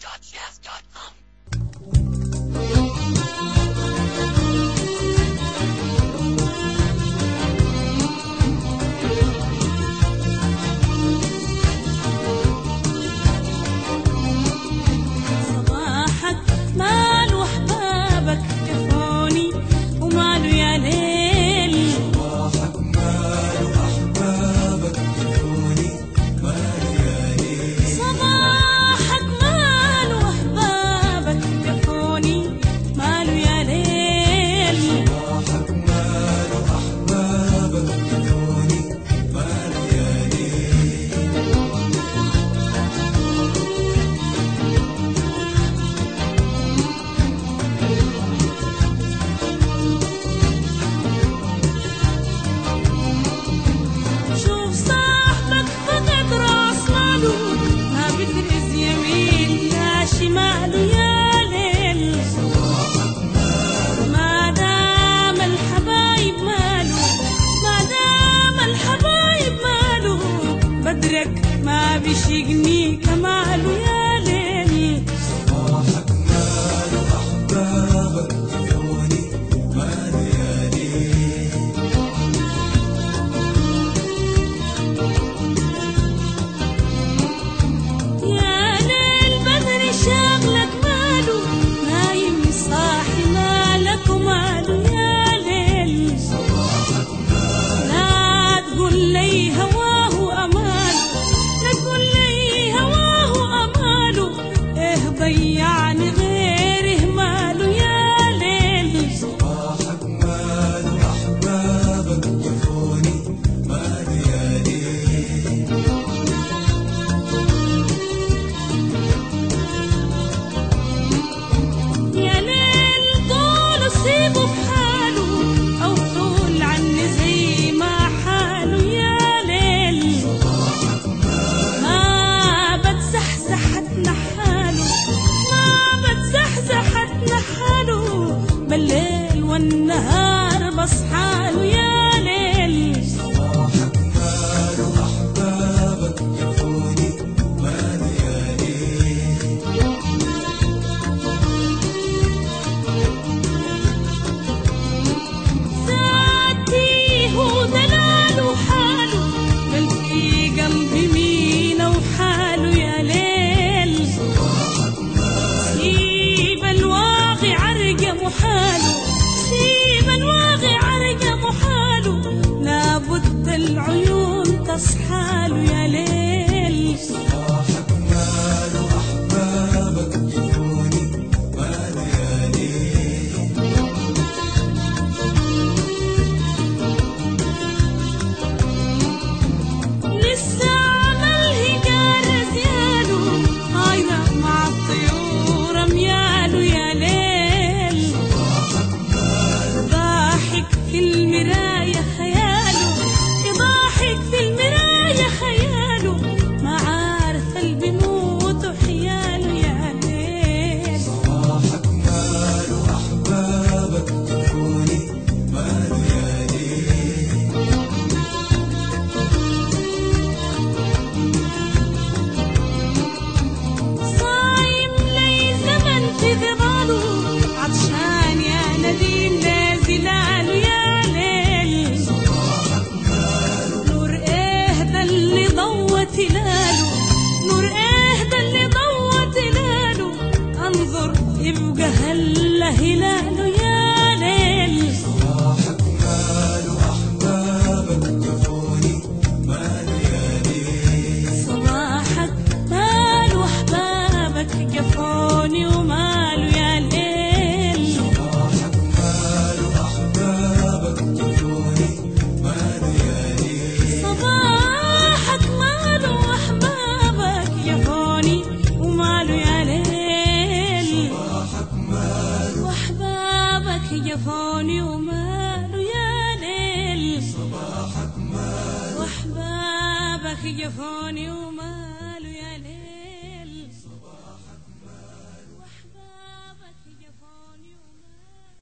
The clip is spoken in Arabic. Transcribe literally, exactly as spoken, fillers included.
dot jazz dot com. ما بيشيقني كماله يا ليل صباحك ماله أحبابك يفوني ماله يا ليل يا ليل بدري شغلك ماله نايم صاحي مالك وماله يا ليل صباحك ماله لا تقول لي هواه أمان ضيعني غيره ماله يا ليل صباحك ماله أحبابك يفوني ماله يا ليل يا ليل طول سيبه بحاله أو طول عني زي ما حاله يا ليل صباحك ماله ما بتزحزحتنا حاله زحزحتنا حاله بالليل والنهار بصحاله يا ليل صباحك ماله أحبابك يفوني ماله يا ليل ذاتي هو دلاله حاله بل في قلبي مينا وحاله يا ليل صباحك محاله سيب الواقع عرق محاله لابد العيون تصحاله يا ليل صباحك ماله أحبابك يفوني ماله يا ليل لسه عمله جارة زياله عاينة مع الطيور مياله يا ليل في المراية خياله يضحك في المراية خياله ما عارف اللي بيموت وحياله يا ليل صباحك ماله أحبابك يفوني ماله يا ليل صايم لي زمن في ظلاله عطشان يا نديم لازلاله يا تلاله نور ايه ده اللي ضوت لاله انظر يبقى هلا هلاله يا ليل صباحك ماله أحبابك يفوني ماله يا ليل صباحك ماله أحبابك جفوني وماله يا ليل صباحك ماله أحبابك يفوني ماله يا ليل صباحك ماله أحبابك جفوني وماله يا ليل صباحك ماله وأحبابك جفوني وماله يا ليل صباحك ماله وأحبابك جفوني وماله